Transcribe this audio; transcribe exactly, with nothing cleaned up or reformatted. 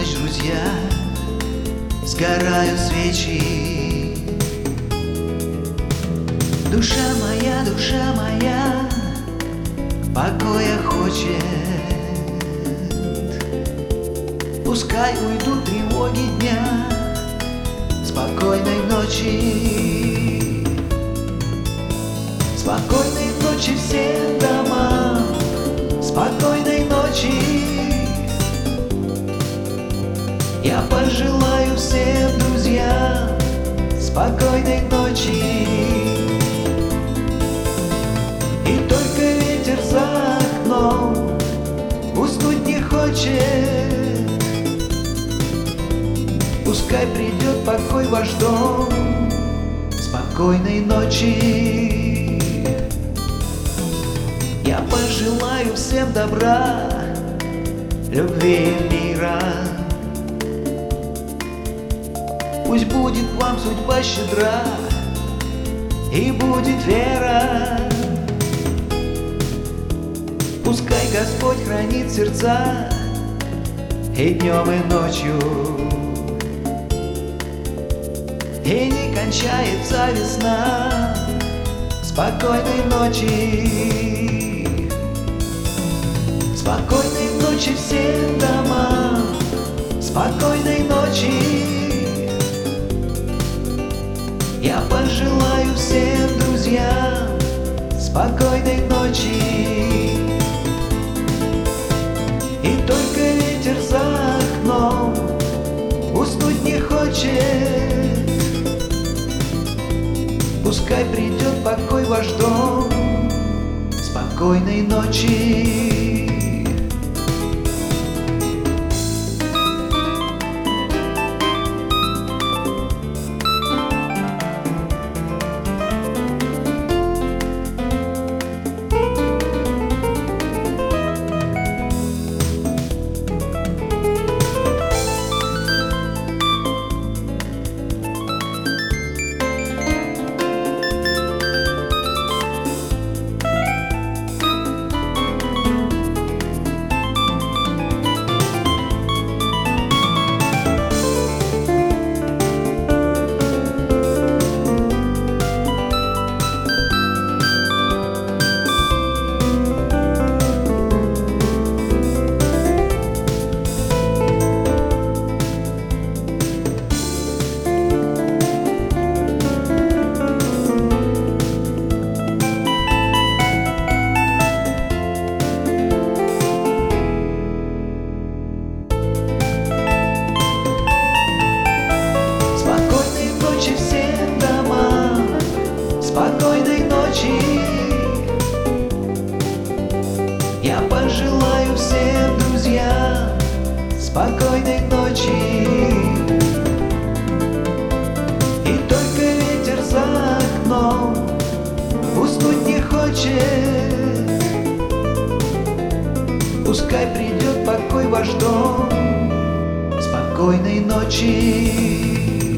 полночь, друзья, сгорают свечи. Душа моя, душа моя, покоя хочет. Пускай уйдут тревоги дня, спокойной ночи. Спокойной ночи всем домам, спокойной ночи. Я пожелаю всем друзьям спокойной ночи. И только ветер за окном уснуть не хочет. Пускай придет покой в ваш дом, спокойной ночи. Я пожелаю всем добра, любви и мира. Пусть будет вам судьба щедра и будет вера. Пускай Господь хранит сердца и днем, и ночью, и не кончается весна. Спокойной ночи. Спокойной ночи всем домам, спокойной ночи. Я пожелаю всем друзьям спокойной ночи. И только ветер за окном уснуть не хочет. Пускай придет покой в ваш дом, спокойной ночи. Спокойной ночи. Я пожелаю всем друзьям спокойной ночи. И только ветер за окном уснуть не хочет. Пускай придет покой в ваш дом, спокойной ночи.